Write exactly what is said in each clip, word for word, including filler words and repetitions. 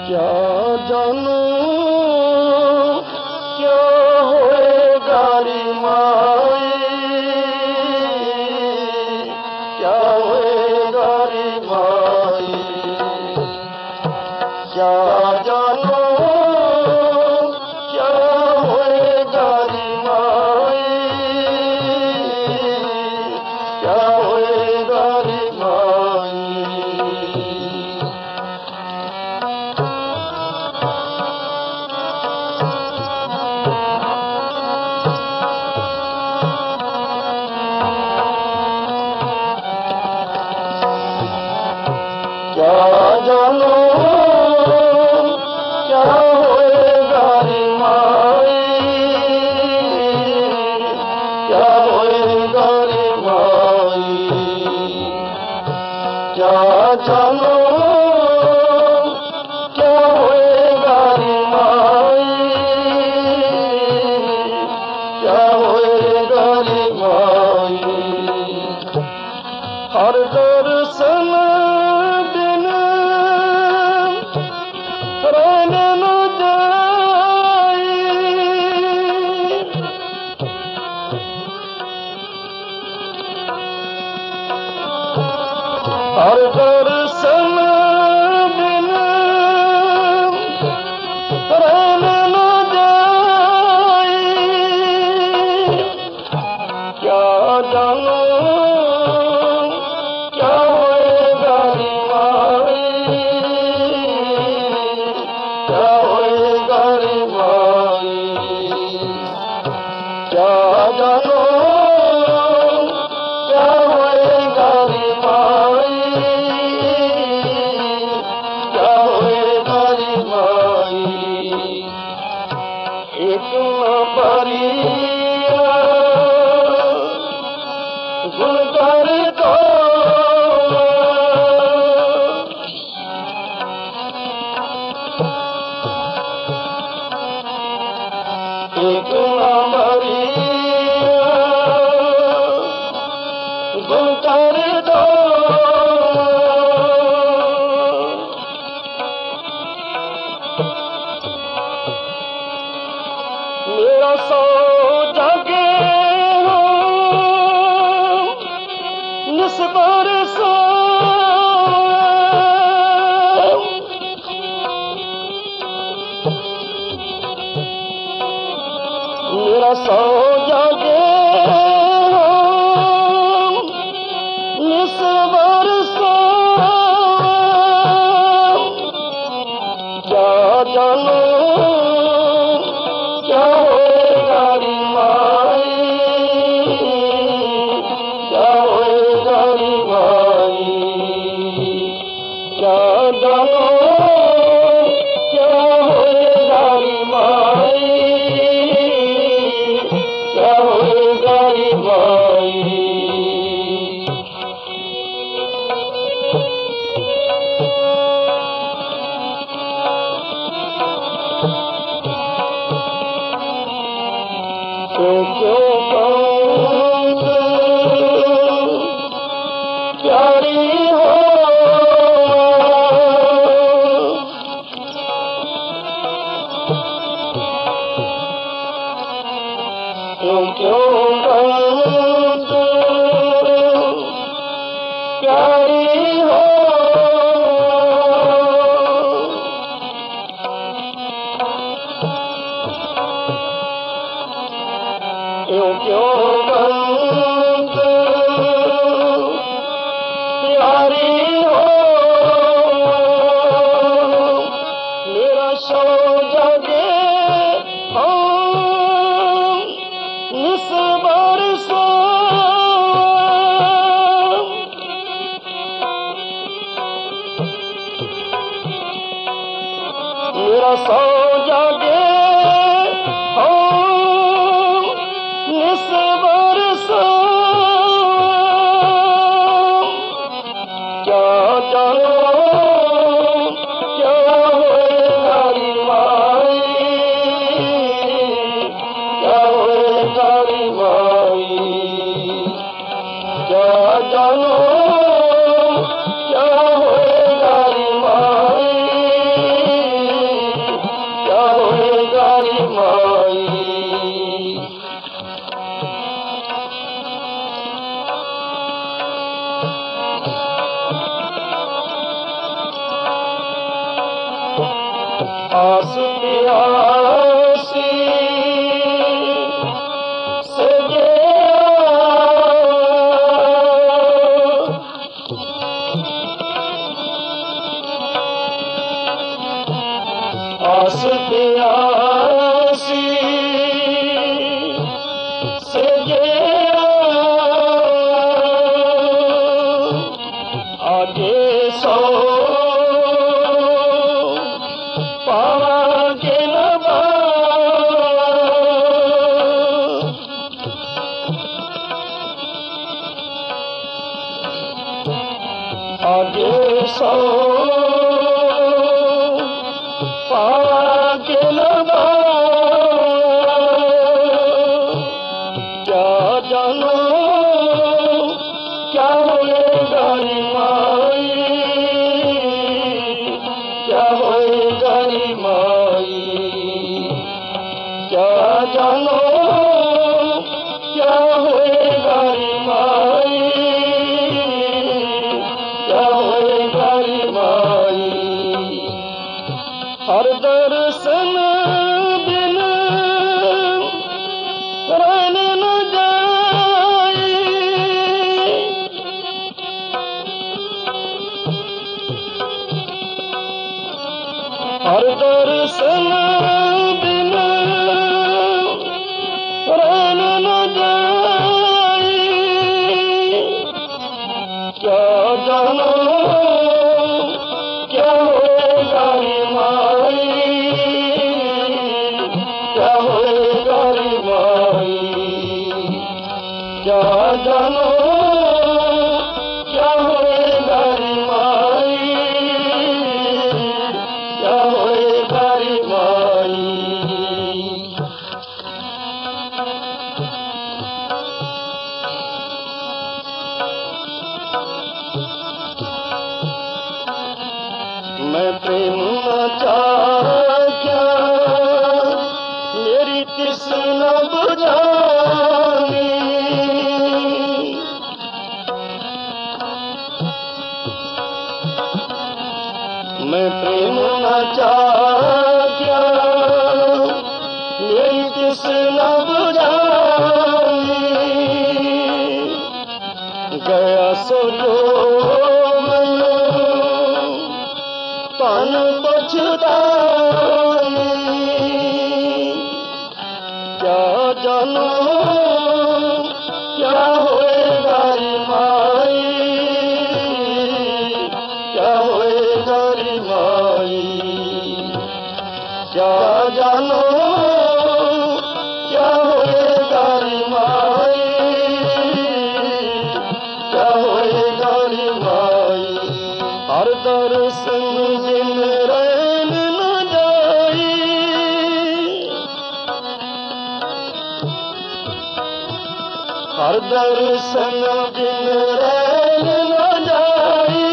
क्या जानू क्या होएगा रे माई, क्या होएगा रे माई, क्या जानू क्या होएगा रे माई, क्या होएगा रे माई। क्या जानू क्या होएगा रे माई, क्या होएगा रे माई, क्या जानू क्या होएगा रे माई, क्या होएगा रे माई। हर दर्शन दिन रहने न जाई, हर दर्शन दिन रहने न जाई, क्या जानू क्या होएगा रे माई, क्या होएगा रे माई, क्या जानू क्या होएगा रे माई, क्या होएगा रे माई। एक न परिया गुण कर दो, एक नंबरिया गुण कर दो, मेरा सौ जगे हो निस्बर सो, मेरा सौ जागे हो निस्बर सो, क्या जानू क्या होएगा रे माई, क्या होएगा रे माई, क्या जानू क्या होएगा रे माई, क्या होएगा रे माई। क्यों क्यों कहूँ प्यारी हो, क्यों क्यों कहूँ प्यारी हो, क्यों क्यों कहूँ प्यारी हो, मेरा सौ जगे हो निस्बर सो, मेरा सौ जगे हो निस्बर सो, क्या जानू क्या होएगा रे माई, क्या होएगा रे माई, क्या जानू क्या होएगा रे माई, आस प्यासी से आस प्यासी से आगे सो पागे नबा आगे सो पागे नबा क्या जानो क्या होएगा रे माई, क्या होएगा रे माई, क्या जानो क्या होएगा रे माई, क्या होएगा रे माई। हर दर्शन बिन रैन न जाई, हर दर्शन बिन रैन न जाई। क्या जानो क्या होएगा रे माई, क्या होएगा रे माई, क्या जानो क्या होएगा रे माई, क्या होएगा रे माई। मैं प्रेम न चाहा क्या मेरी तृष्णा बुझानी, मैं प्रेम न चाहा क्या मेरी तृष्णा बुझानी। गया सो जो तन पछताई, क्या जानो क्या होएगा रे माई, क्या होएगा रे माई, क्या जानो क्या होएगा रे माई, क्या होएगा रे माई। हर दर्शन बिन रैन न जाई, हर दर्शन बिन रैन न जाई।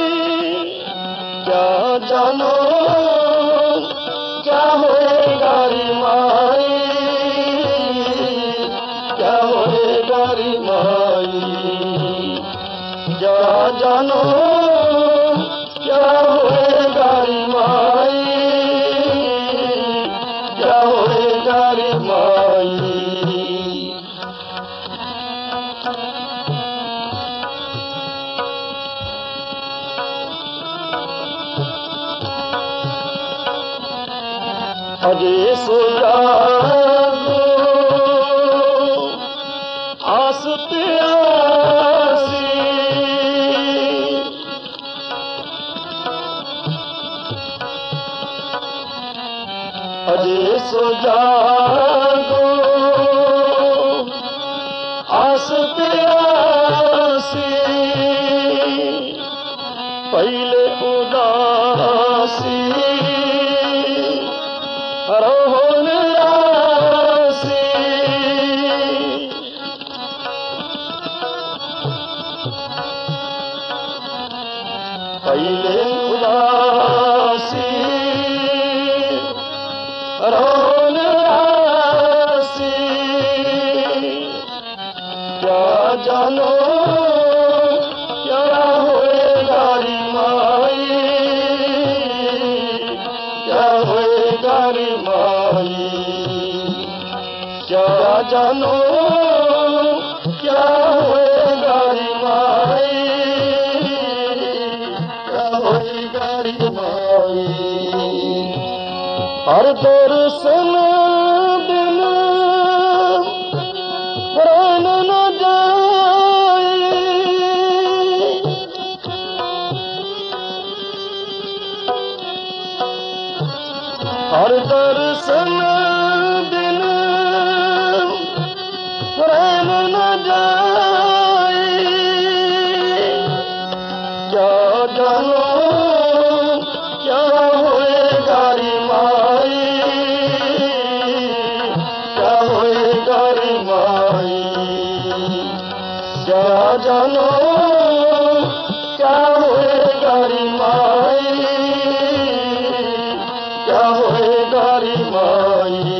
क्या जानो क्या होएगा रे माई, क्या होएगा रे माई, क्या जानो क्या होएगा रे माई, क्या होएगा रे माई। अजे सो जागो आस प्यासी, अजे सो जागो आस प्यासी। पहले उदासी रहो निरासी, पहले उदासी रहो निरासी। क्या जानो क्या होएगा रे माई, क्या होएगा जानो क्या होएगा रे माई, क्या होएगा रे माई। हर दर्शन बिन प्राण न जाए, हर दर्शन बिन प्राण न जाए। क्या जानो क्या होएगा रे माई, क्या होएगा रे माई। क्या जानो क्या होएगा रे माई, क्या होएगा रे माई।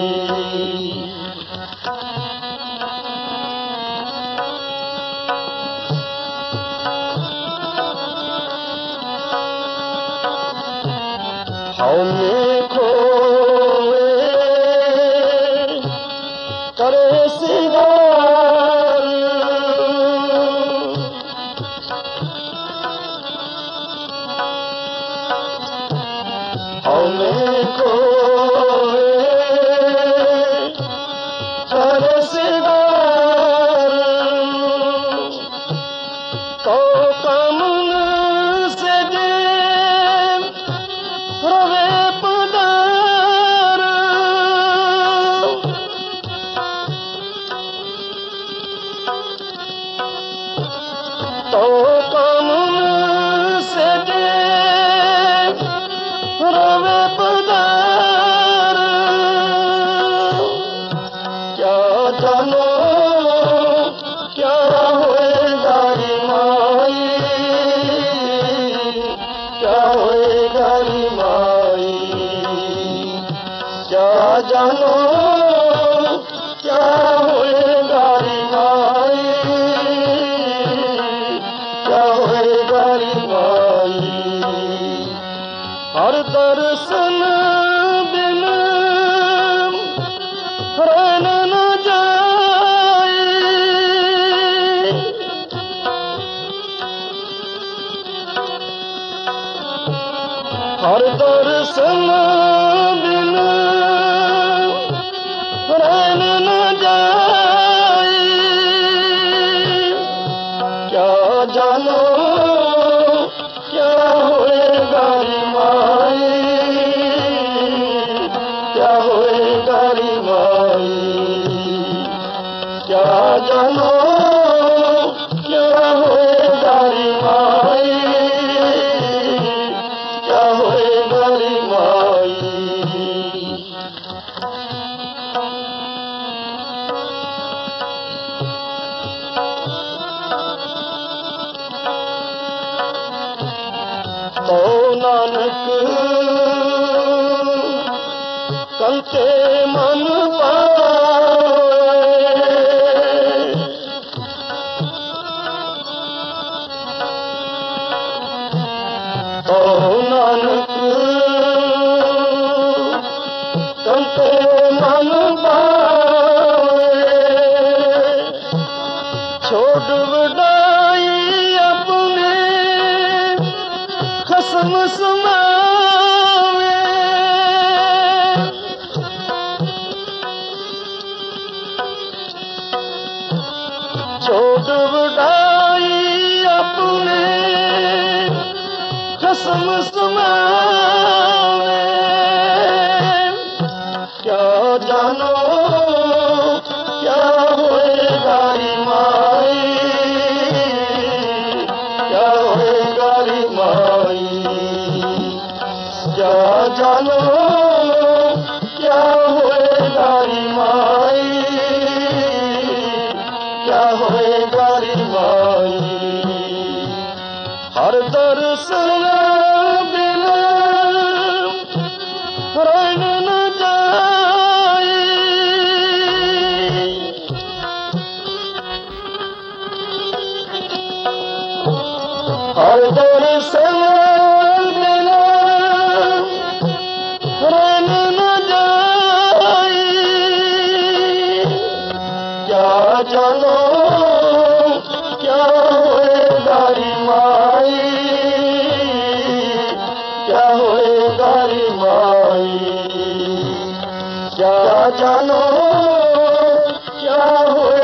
हमें खोए करे सिंगार, हमें खोए करे सिंगार। तो कमन से जे रवे पदार, तो कमन से जे रवे पदार। क्या जानो क्या होएगा रे माई, क्या होएगा रे माई। क्या जानो क्या होएगा रे माई, क्या होएगा रे माई। हर दर्शन बिन प्राण न जाए, हर दर्शन बिन प्राण न जाए। क्या जानो क्या होएगा रे माई, क्या होएगा रे माई। क्या जानो क्या होएगा रे माई, क्या होएगा रे माई। तो नानक कंते मन पाए, तो नानक कंते मन पाए। छोड़ बड़ाई अपने खसम समावे, छोड़ बड़ाई अपने खसम समावे। क्या जानो क्या होएगा रे माई, क्या होएगा रे माई। क्या जानो क्या होएगा रे माई, क्या होएगा रे माई। हर दर्शन बिन प्राण न जाए, हर दर्शन बिन प्राण न जाए। क्या जानो क्या होएगा रे माई, क्या होएगा रे माई, क्या जानो क्या होएगा